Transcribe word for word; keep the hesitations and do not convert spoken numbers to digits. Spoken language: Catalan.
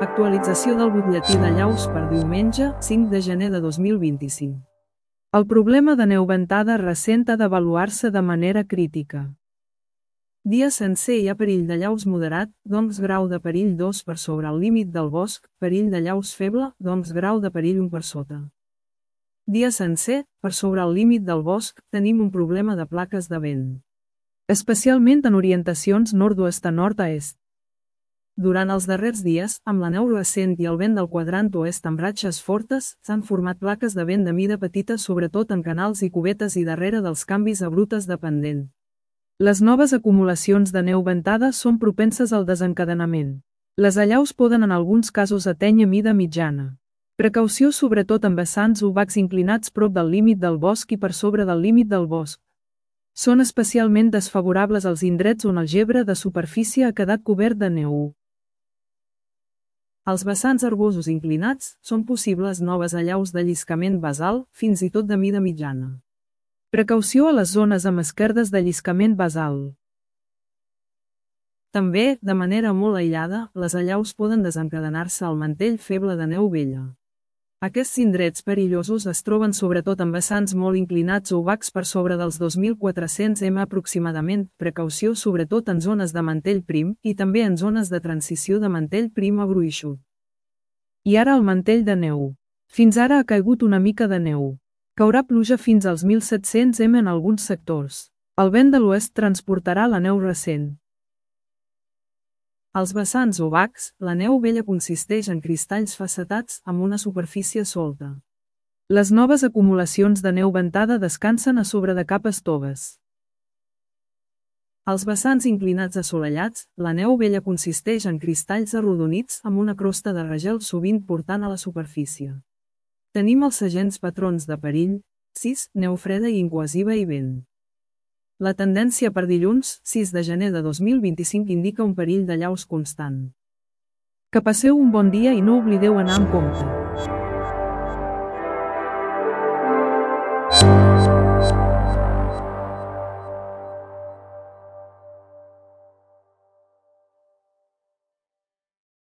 Actualització del butlletí de llaus per diumenge, cinc de gener de dos mil vint-i-cinc. El problema de neu ventada recent ha d'avaluar-se de manera crítica. Dia sencer hi ha perill de llaus moderat, doncs grau de perill dos per sobre el límit del bosc, perill de llaus feble, doncs grau de perill un per sota. Dia sencer, per sobre el límit del bosc, tenim un problema de plaques de vent. Especialment en orientacions nord-oest a nord a est. Durant els darrers dies, amb la neu recent i el vent del quadrant oest amb ratxes fortes, s'han format plaques de vent de mida petita sobretot en canals i cubetes i darrere dels canvis a brutes de pendent. Les noves acumulacions de neu ventada són propenses al desencadenament. Les allaus poden en alguns casos atènyer mida mitjana. Precaució sobretot en vessants obacs inclinats prop del límit del bosc i per sobre del límit del bosc. Són especialment desfavorables als indrets on el gebre de superfície ha quedat cobert de neu. Als vessants herbosos inclinats, són possibles noves allaus de lliscament basal, fins i tot de mida mitjana. Precaució a les zones amb esquerdes de lliscament basal. També, de manera molt aïllada, les allaus poden desencadenar-se al mantell feble de neu vella. Aquests indrets perillosos es troben sobretot en vessants molt inclinats o obacs per sobre dels dos mil quatre-cents metres aproximadament, precaució sobretot en zones de mantell prim i també en zones de transició de mantell prim a gruixut. I ara el mantell de neu. Fins ara ha caigut una mica de neu. Caurà pluja fins als mil set-cents metres en alguns sectors. El vent de l'oest transportarà la neu recent. Als vessants obacs, la neu vella consisteix en cristalls facetats amb una superfície solta. Les noves acumulacions de neu ventada descansen a sobre de capes toves. Als vessants inclinats assolellats, la neu vella consisteix en cristalls arrodonits amb una crosta de ragel sovint portant a la superfície. Tenim els segents patrons de perill, sis, neu freda i incohesiva i vent. La tendència per dilluns, sis de gener de dos mil vint-i-cinc indica un perill de llaus constant. Que passeu un bon dia i no oblideu anar amb compte.